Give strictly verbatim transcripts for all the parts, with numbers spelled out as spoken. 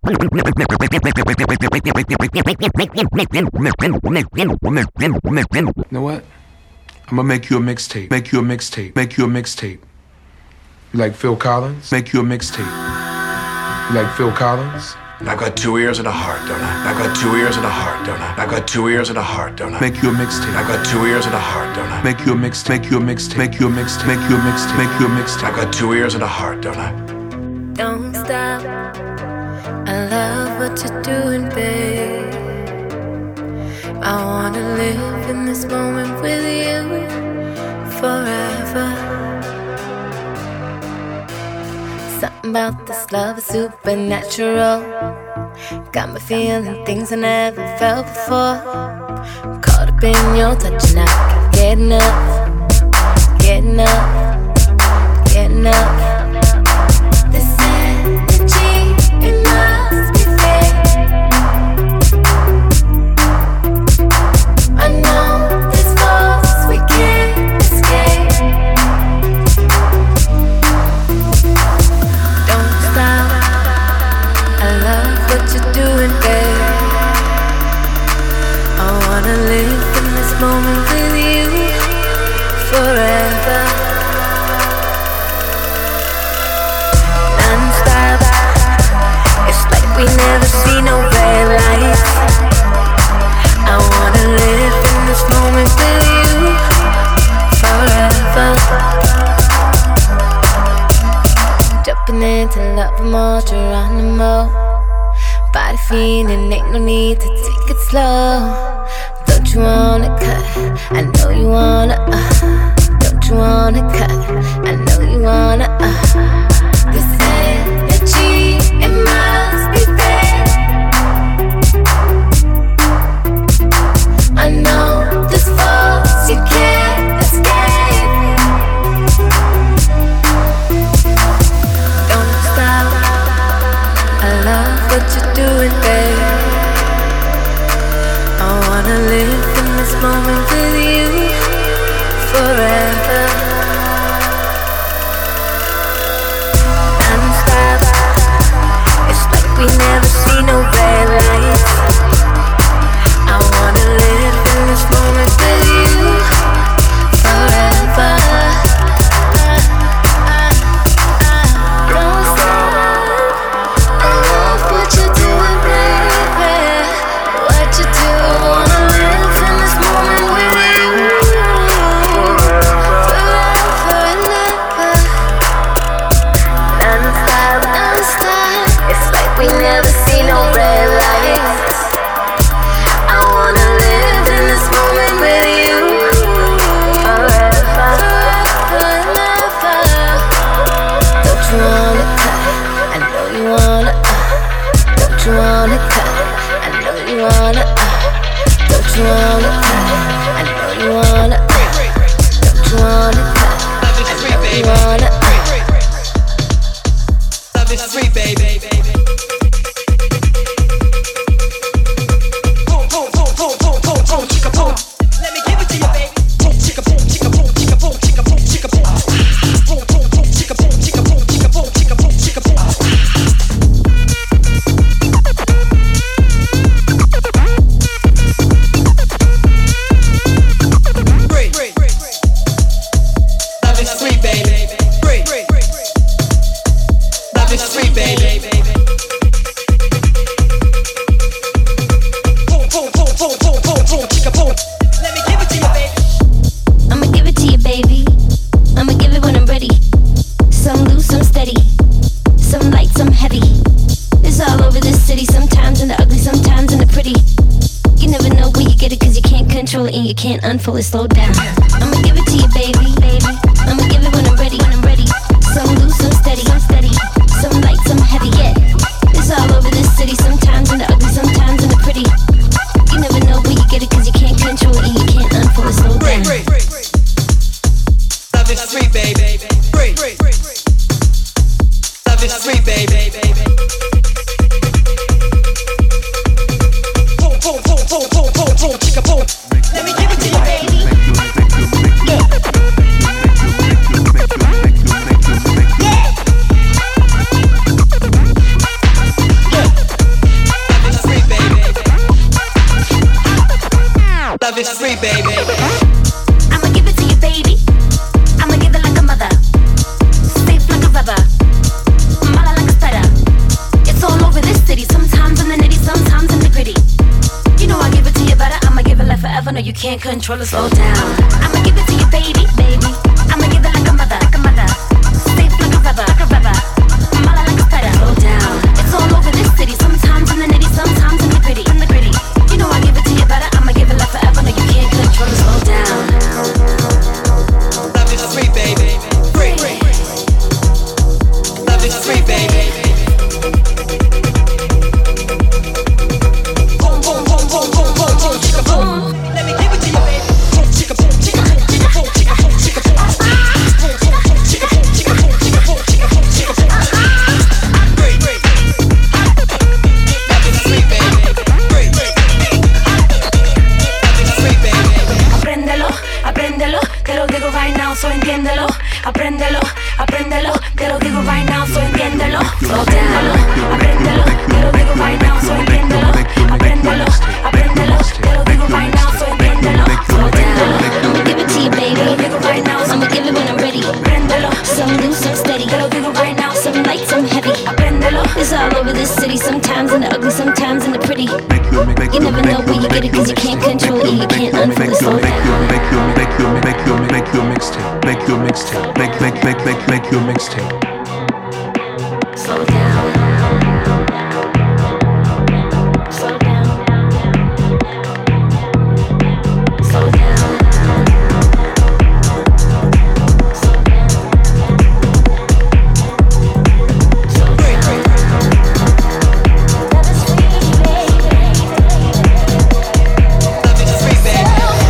know what? I'm gonna make you a mixtape. Make you a mixtape. Make you a mixtape. You like Phil Collins? Make you a mixtape. You like Phil Collins? I got two ears and a heart, don't I? I got two ears and a heart, don't I? I got two ears and a heart, don't I? Make you a mixtape. I got two ears and a heart, don't I? Make you a mixtape. Make you a mixtape. Make you a mixtape. Make you a mixtape. Make you a mixtape. I got two ears and a heart, don't I? Don't stop. I love what you're doing, babe. I wanna live in this moment with you forever. Something about this love is supernatural. Got me feeling things I never felt before. Caught up in your touch and I can't get enough. Get enough. Get enough. This energy, it must be fake. I know this force we can't escape. Don't stop. I love what you're doing, babe. I wanna live in this moment with you forever. Non-stop. It's like we never see no red lights. I wanna live in this moment with you forever. Jumping into love more, Geronimo. Body feeling, ain't no need to take it slow. Don't you wanna cut? I know you wanna, uh. Don't you wanna cut? I know you wanna, uh. This energy, it must be there. I know this force you can't escape. Don't stop. I love what you're doing, babe. I wanna live in this moment with you forever. Non-stop. It's like we never see no red lights. I wanna live in this moment with you forever. Don't stop. I love what you're doing, baby. What you do, I wanna live in this moment with you forever and ever. Non-stop, non-stop. It's like we never see no red lights. I wanna live in this moment with you forever, forever and ever. Don't you wanna cut? I know you wanna, uh. Don't you wanna cut? I know you wanna, uh. Don't you wanna cut? I know you wanna, uh. Don't you wanna cut? I know you wanna, uh. Love is free, baby. Boom, boom, boom, boom, boom, boom, boom, chicka boom. Let me give it to you, baby. Boom, chicka boom, chicka boom, chicka boom, chicka boom, chicka boom. Boom, boom, boom, chicka boom, chicka boom, chicka boom, chicka boom, chicka boom. Free. Love is free, baby. Free. Love is free, baby. Boom, boom, boom, boom, boom, boom, boom, chicka boom. Let me give it to you, baby. I'ma give it to you, baby. I'ma give it when I'm ready. Some loose, some steady. Some light, some heavy. It's all over this city. Sometimes in the ugly, sometimes in the pretty. You never know where you get it, cause you can't control it and you can't unfold it. Slow down. I'ma give it to you, baby, baby. I'ma give it when I'm ready, when I'm ready. Some loose, some steady, some steady. Some light, some heavy, yeah. It's all over this city. Sometimes in the ugly, sometimes in the pretty. You never know where you get it, cause you can't control it and you can't unfold it. Slow down. Love is free, baby. Free. Love is free, baby. Boom, boom, boom, boom, boom, boom, boom, chicka boom. Let me give it to you, baby. Make you, make you, make you, Yeah. can't control it, slow down. I'ma give it to you, baby, baby. I'ma give it like a mother, like a mother. Safe like a rubber, like a rubber. Mala like a stutter, slow down. It's all over this city, sometimes in the nitty, sometimes in the gritty, in the gritty. You know I give it to you better, I'ma give it like forever. No, you can't control it, slow down. Love is free, baby. Free. Love is free, baby. Boom, boom, boom, boom, boom, boom, boom, chicka boom. Let me give it to you, baby. Boom, chicka boom, chicka boom, chicka boom, chicka boom, chicka boom. Boom, boom, boom, chicka boom, chicka boom, chicka boom, chicka boom, chicka boom. Free. Love is free, baby. Free. Love is free, baby. Apréndelo, apréndelo, te lo digo right now, so entiéndelo. Apréndelo, apréndelo, te lo digo right now, so entiéndelo. Slow down, apréndelo, te lo digo right now, so entiéndelo. Apréndelo, apréndelo, te lo digo right now, so entiéndelo. Slow down, I'ma give it to you, baby. Te lo digo right now, I'ma give it when I'm ready. Apréndelo, some loose, some steady. Te lo digo right now, some light, some heavy. Apréndelo, it's all over this city, sometimes in the ugly, sometimes in the pretty. You never know where you get it, cause you can't control it, you can't unfold it, slow down. Make your make your make your make your mixtape. Make your mixtape. Make make make make make your mixtape. Slow down. Slow down. Slow down. Slow down. Slow down. Love is free, baby. Love is free, baby.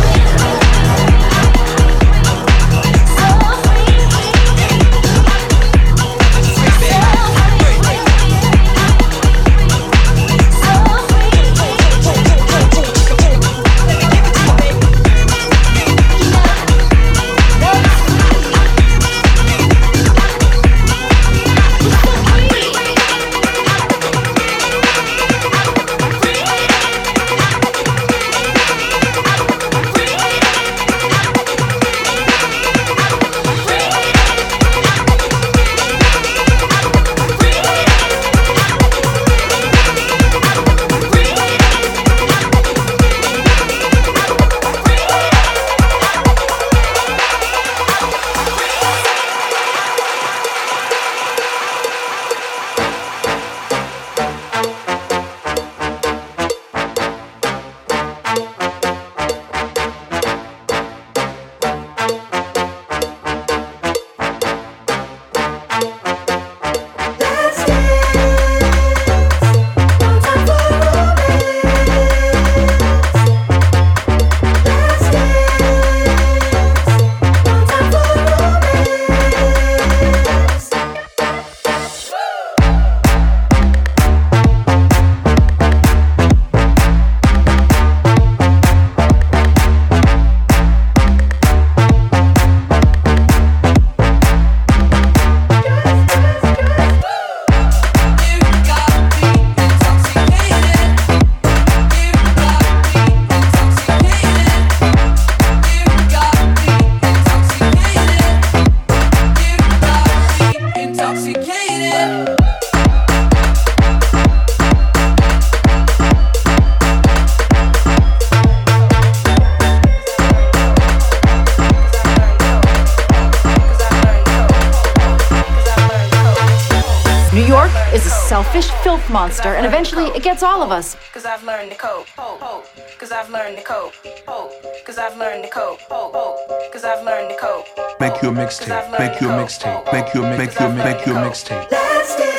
selfish filth monster, and eventually it gets all of us. Cause I've learned to cope, hope, hope. Cause I've learned to cope, hope. Cause I've learned to cope, hope, hope. Cause I've learned to cope. Make your mixtape, make your mixtape, make your make your make your mixtape. Let's get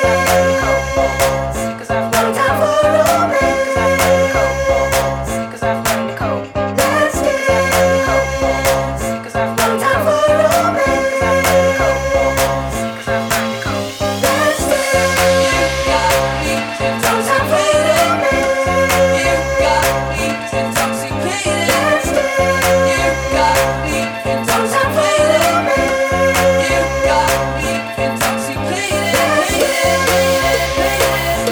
it. Cause I've learned to cope. Cause I've learned to cope. Let's get it. Cause I've learned to cope. Cause I've learned to cope. Cause I've learned to cope. Let's get it. You got me intoxicated. You got me intoxicated. Let's get it. You got me intoxicated. You got me intoxicated. Let's get it.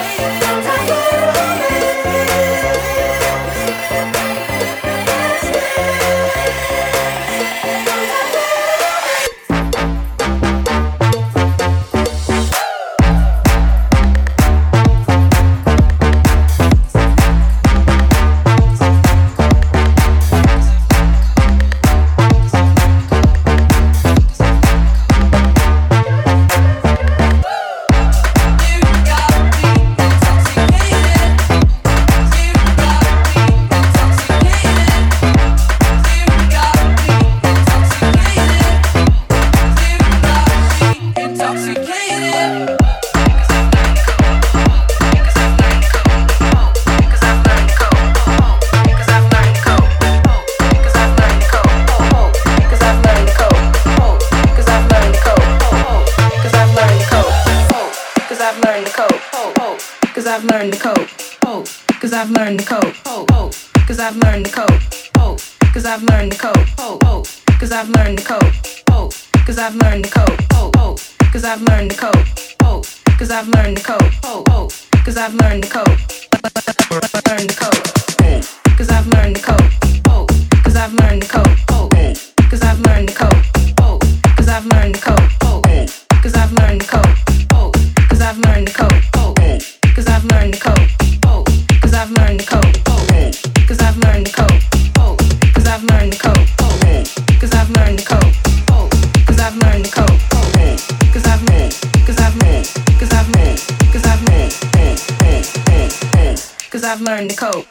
cope, cause I've learned to cope, cope, cause I've learned to cope, cope, cause I've learned to cope, cope, cause I've learned to cope, cope, cause I've learned to cope, cope, cause I've learned to cope, cope, cause I've learned to cope, cope, cause I've learned to cope, learn to cope, cause I've learned to cope, cause I've learned to cope, cause I've learned to cope, cause I've learned to cope, cause I've learned to cope, cause I've learned to cope, cause I've learned to cope, cause I've learned to cope, cause I've learned to cope, cause I've learned to cope, cause I've learned to cope, cause I've learned to cope, cause I've learned, cause I've learned, cause I've learned, cause I've learned, cause I've learned to cope.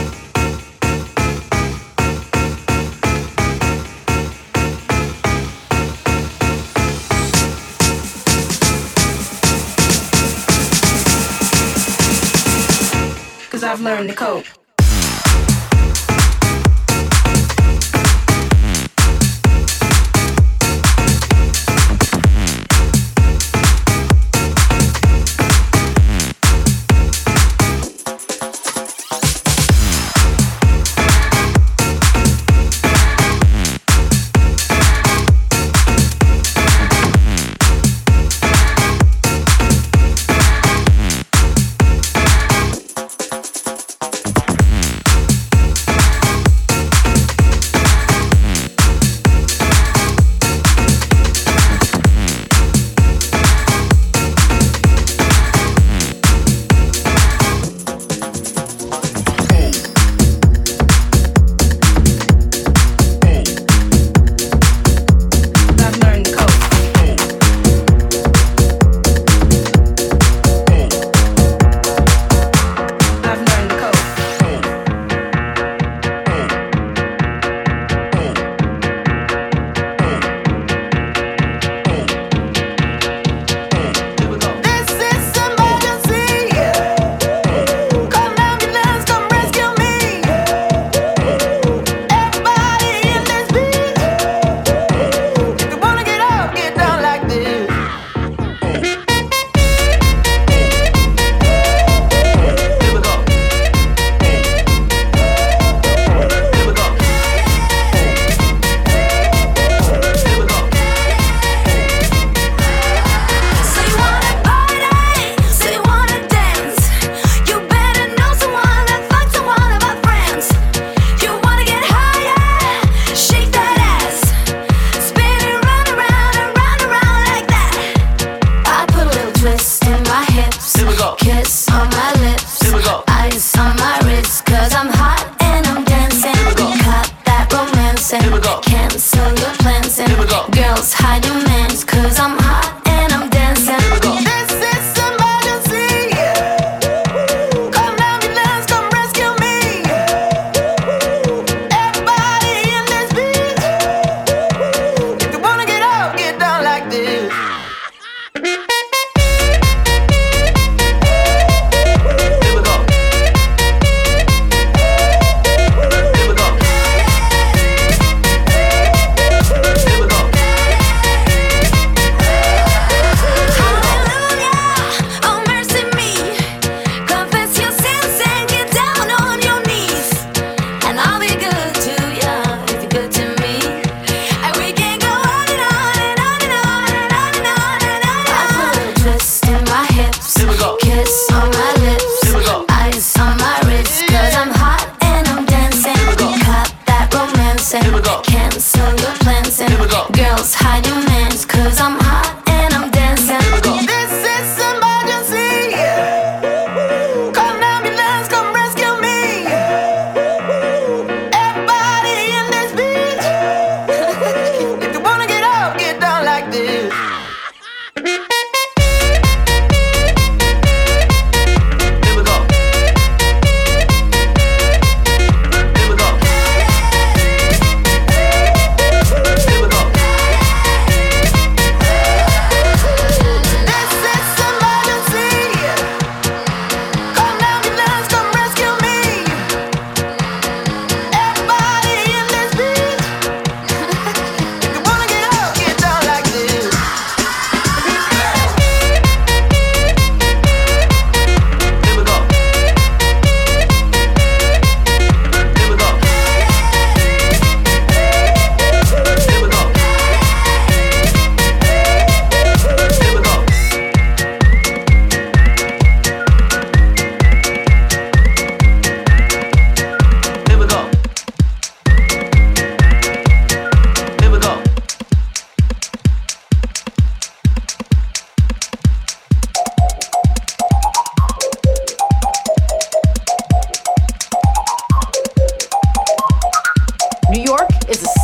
Cause I've learned to cope.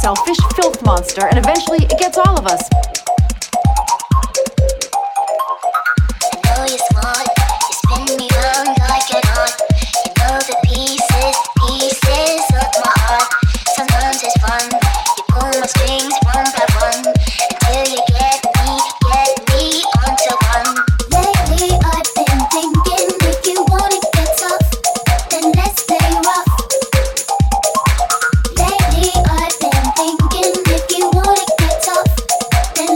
selfish filth monster, and eventually it gets all of us. I know you're smart, you spin me round like an art. You know the pieces, pieces of my heart. Sometimes it's fun, you pull my strings one by one until you get me, get me onto one. Lately I've been thinking, if you wanna get tough, then let's play rough. Lately I've been thinking, if you wanna get tough, then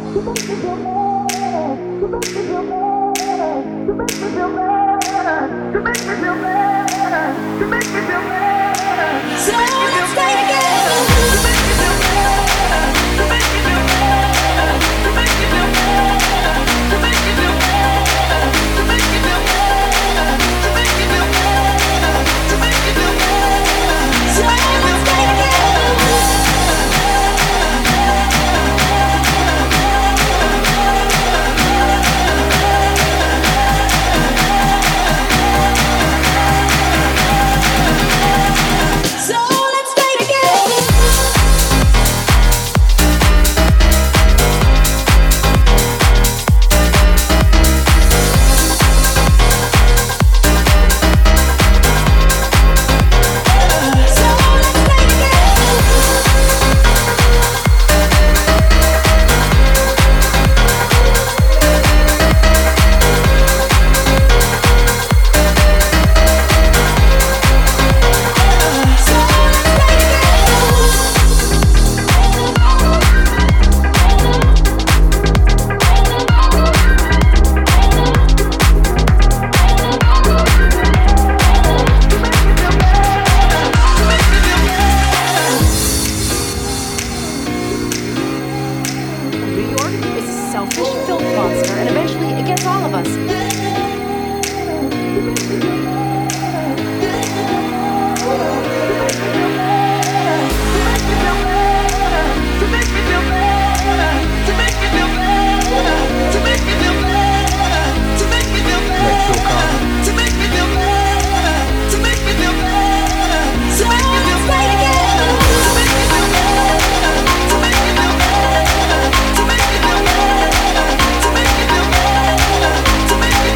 Like Phil Collins.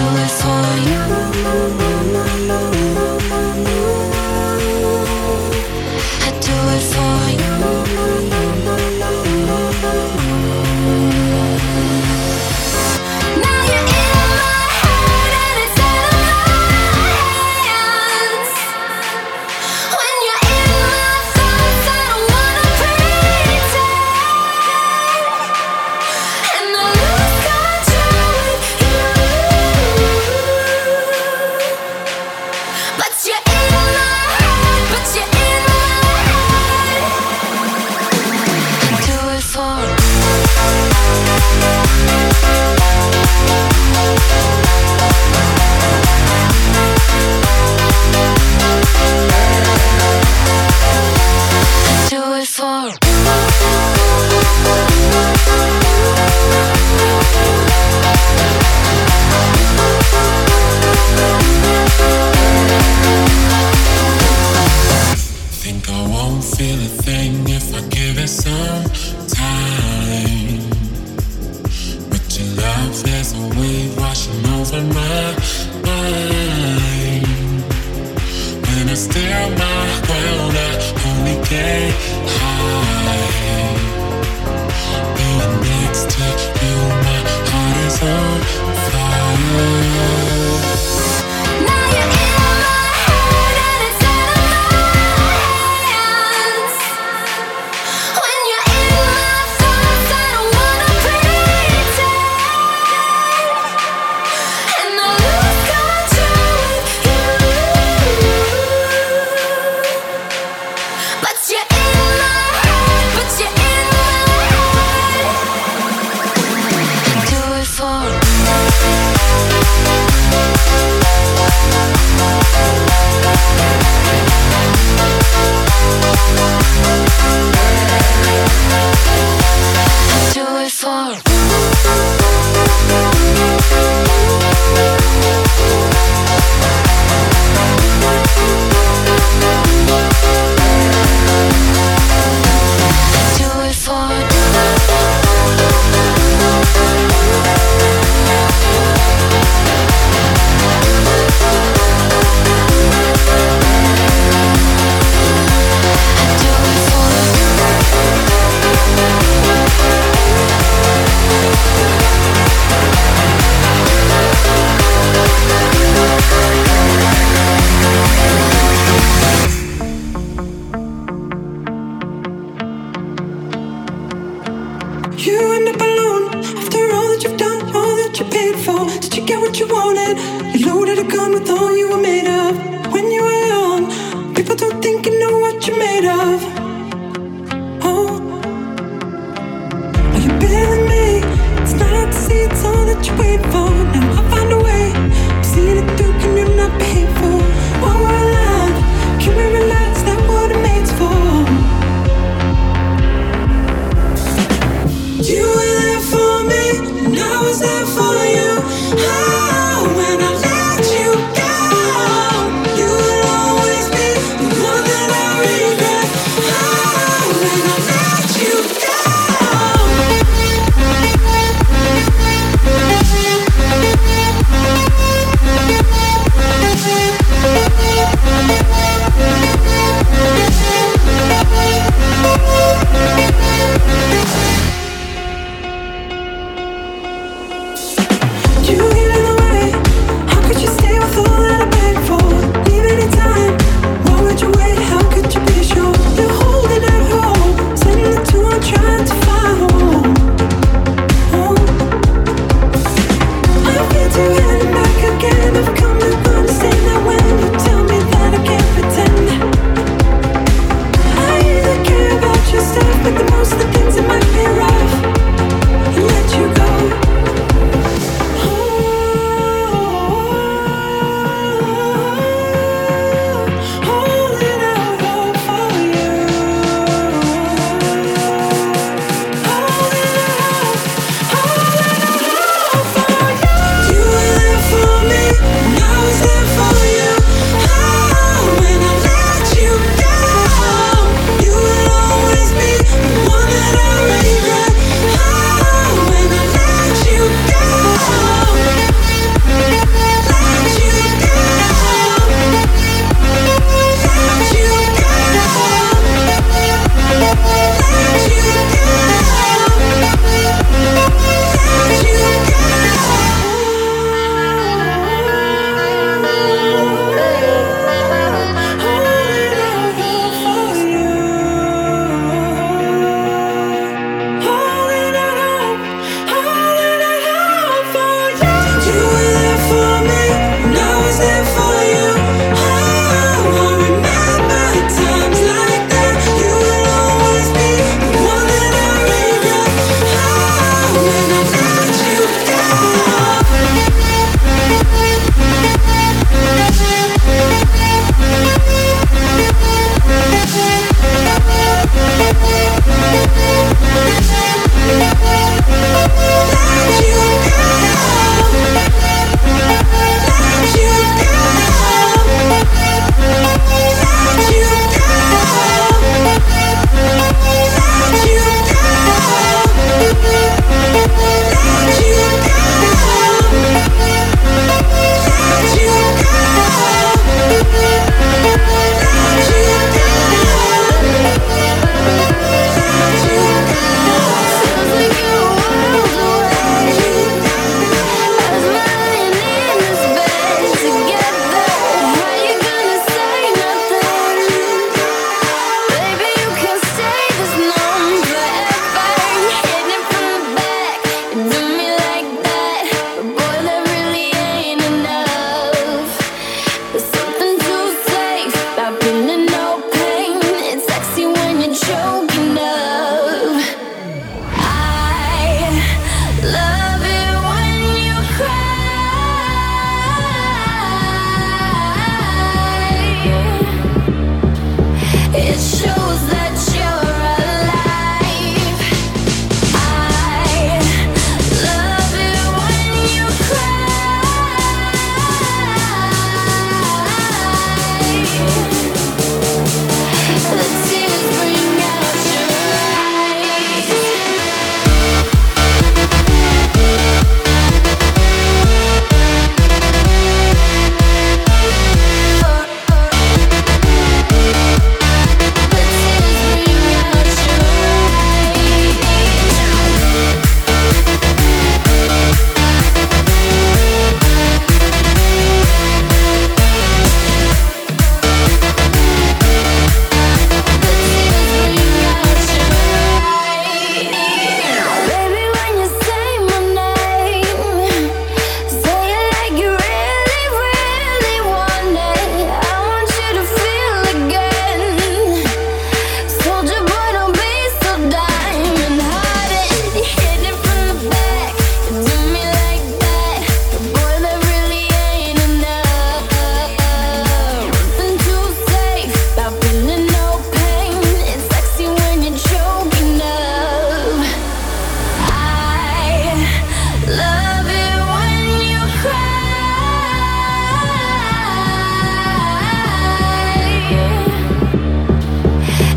it for you. I do it for you. Now you're in my heart and it's out of my hands. When you're in my thoughts, I don't wanna pretend, and I lose control with you. But you're in my heart, but you're in my heart. I do it for you. Do it for Think I won't feel a thing if I give it some time. But your love is a wave washing over my mind. When I steer my ground, I only get high. Being next to you, my heart is on fire. Now you're in my heart and it's out of my hands. When you're in my thoughts, I don't wanna pretend, and I lose control with you. But you're in my heart, but you're in my heart. I do it for you. I do it for you. I do it for you. You end up alone after all that you've done, all that you paid for. Did you get what you wanted? You loaded a gun with all you were made of. When you were young, people don't think you know what you're made of. Oh, are you better than me? It's not hard to see, it's all that you wait for. Now I'll find a way. I'm seeing it through, can you not be hateful? While we're alive, can we realize that what it made's for? You were there for me, and I was there for you. Oh, when I let you go, you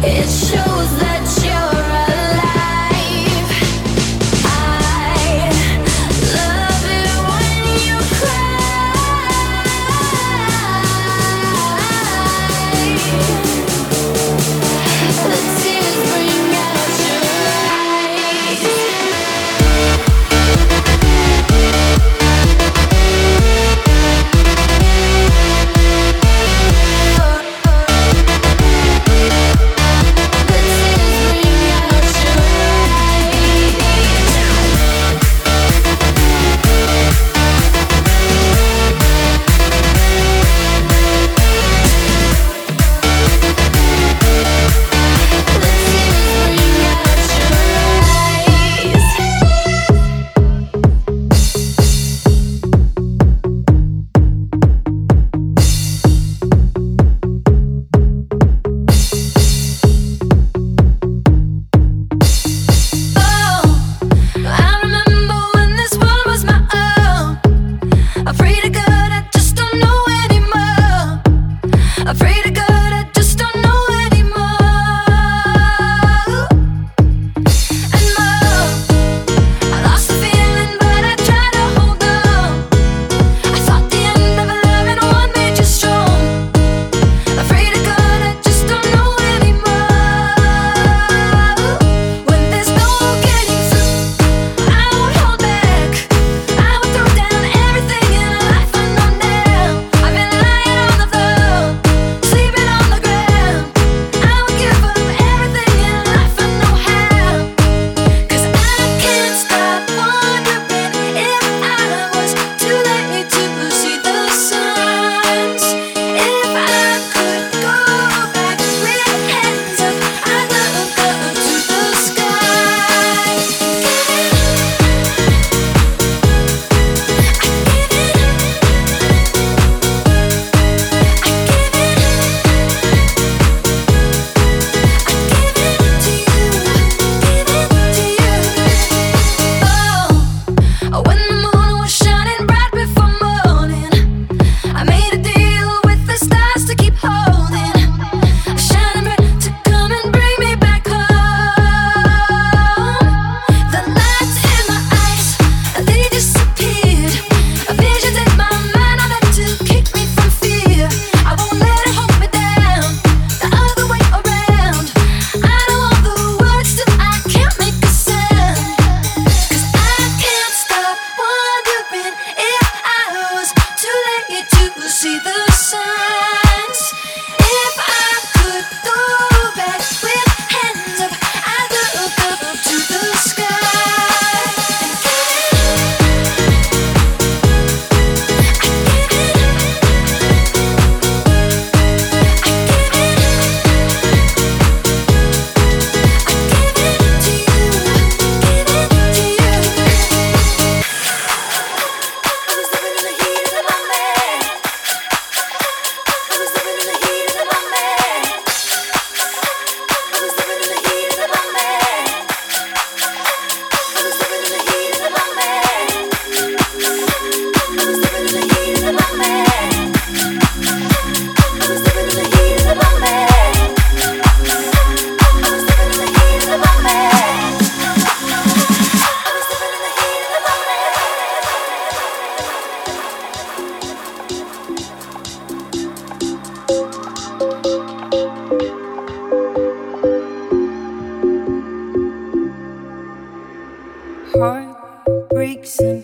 heartbreaks and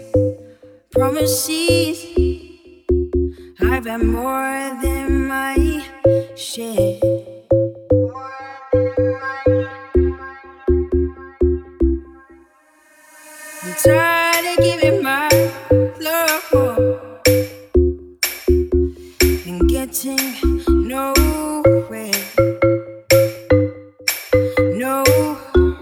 promises. I've had more than my share. I'm tired of giving my love and getting nowhere. Nowhere.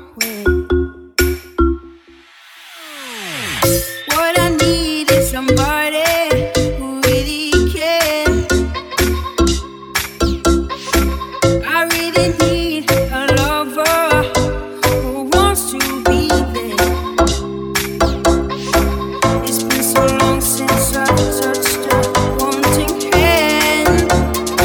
What I need is somebody who really cares. I really need a lover who wants to be there. It's been so long since I touched a wanting hand.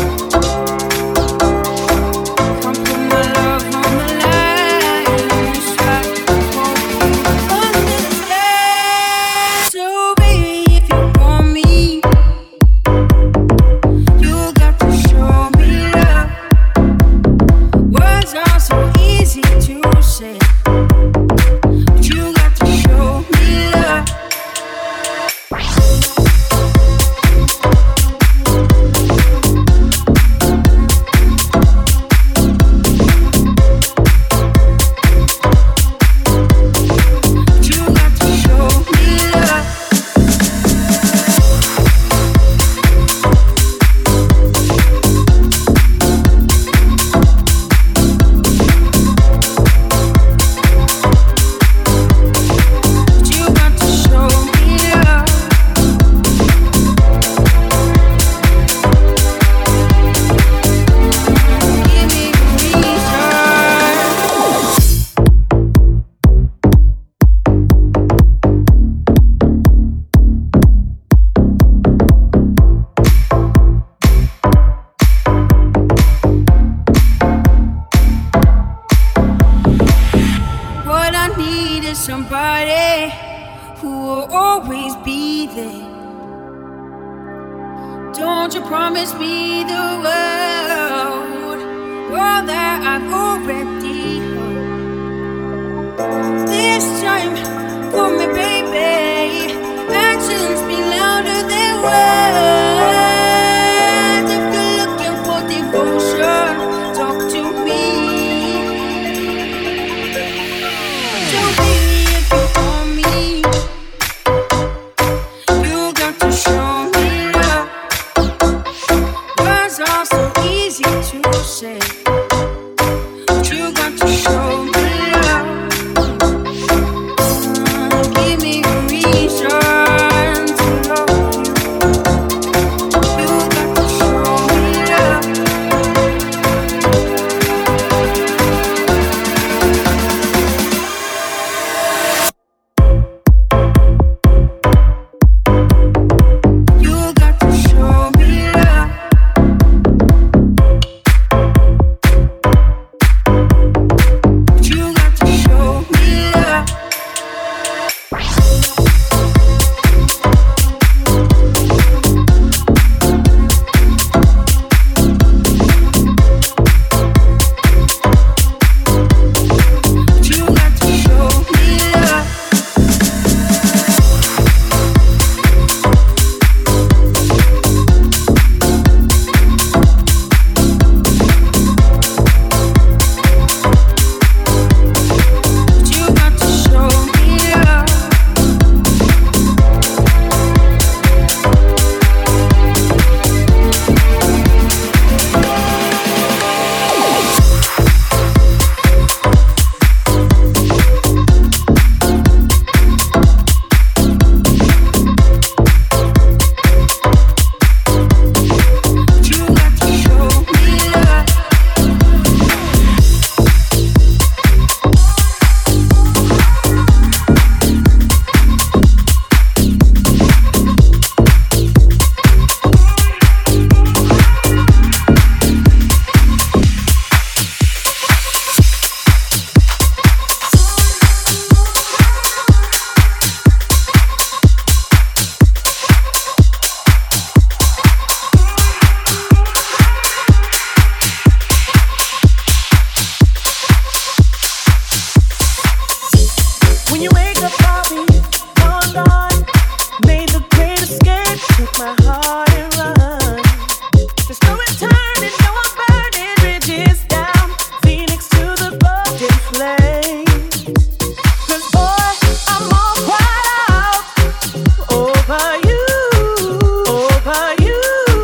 always be there. Don't you promise me the world, world that I've already heard. This time, for me, baby, actions be louder than words. If you're looking for devotion, talk to me. Tell me if you want me. You got to show me love. Words are so easy to say, but you got to show me love. Give me a reason to love you. You got to show me love. You got to show me love. You got to show me love. You got to show me love. You got to show me love. You got to show me love. When you wake up, I'll be gone, gone. Made the great escape, took my heart and run. There's no returning, no I'm burning bridges down. Phoenix to the golden flame. 'Cause boy, I'm all cried out over you, over you.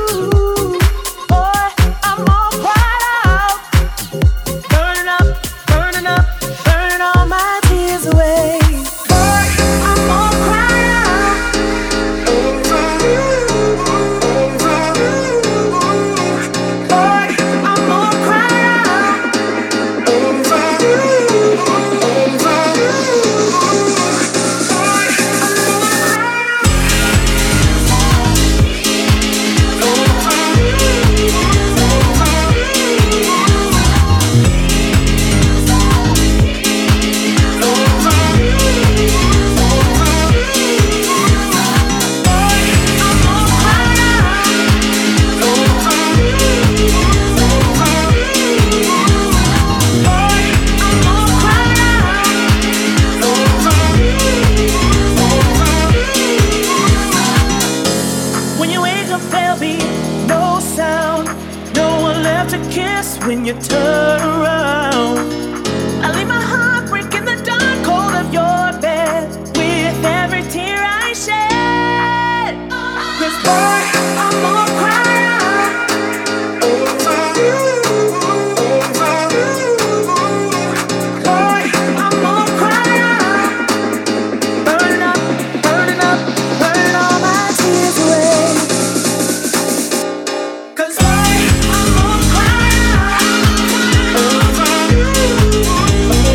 Boy, I'm all cried out. Burning up, burning up, burning all my tears away. Boy, I'm all cried out over you, over you. Boy, I'm all cried out over you, over you. Boy, I'm all cried When you wake up, there'll be no sound, no one left to kiss when you turn around. I leave my heart break in the dark cold of your bed with every tear I shed. 'Cause boy, I'm all cried out over you, over you. Boy, I'm all cried out. Burning up, burning up, burning all my tears away. 'Cause boy, I'm all cried out over you,